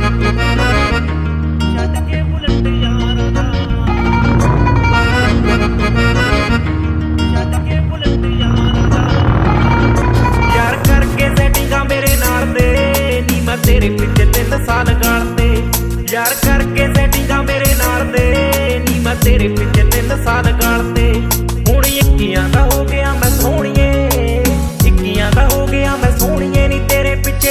ਛੱਡ ਕੇ ਬੁਲਟ ਯਾਰਾਂ ਦਾ, ਛੱਡ ਕੇ ਬੁਲਟ ਯਾਰਾਂ ਦਾ। ਯਾਰ ਕਰਕੇ ਸੈਟਿੰਗਾਂ ਮੇਰੇ ਨਾਲ ਦੇ ਨੀ ਮੈਂ ਤੇਰੇ ਪਿੱਛੇ 3 ਸਾਲ